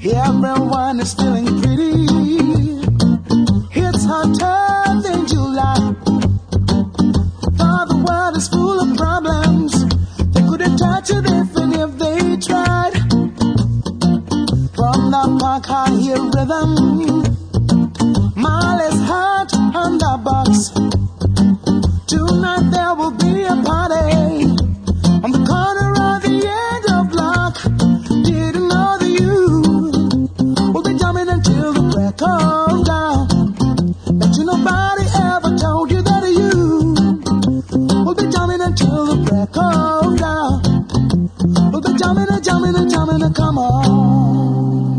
Everyone is feeling pretty. It's hotter than July. For the world is full of problems. They couldn't touch it even if they tried. From the park I hear rhythm. Molly's heart on the box. Tonight there will be a party on the corner of the end of block. Didn't know that you will be jumping until the crack of dawn. Bet you nobody ever told you that you will be jumping until the crack of dawn. We'll be jumping and jumping and jumping and come on.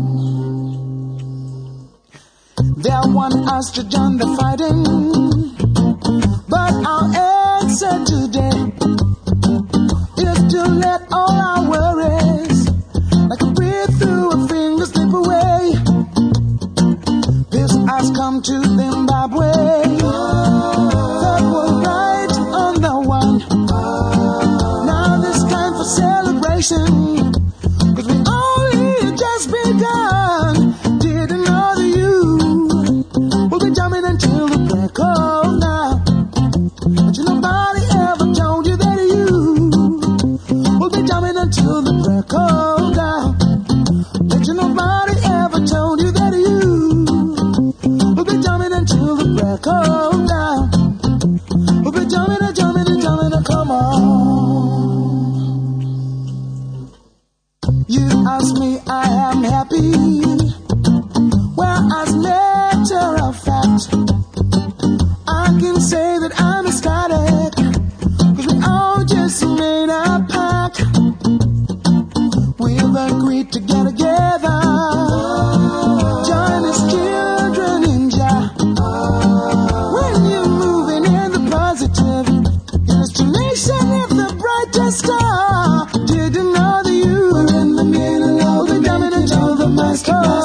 They want us to join the fighting, but our answer today is to let all our worries, like a breath through a finger, slip away. Peace has come to Zimbabwe. That was right on the one. Now it's time for celebration, 'cause we only just begun. Didn't know that you will be jumping until the crack of now. But you nobody ever told you that you will be jumping until the crack of dawn. But you nobody ever told you that you will be jumping until the crack of dawn. We'll be jumping and jumping and jumping and come on. You ask me, I am happy. Well, as a matter of fact, I can say that I'm ecstatic, 'cause we all just made a pact. We've agreed to get together, join as children in Jah. When you're moving in the positive, your destination is the brightest star. Didn't know that you were in the middle of the diamond until the master.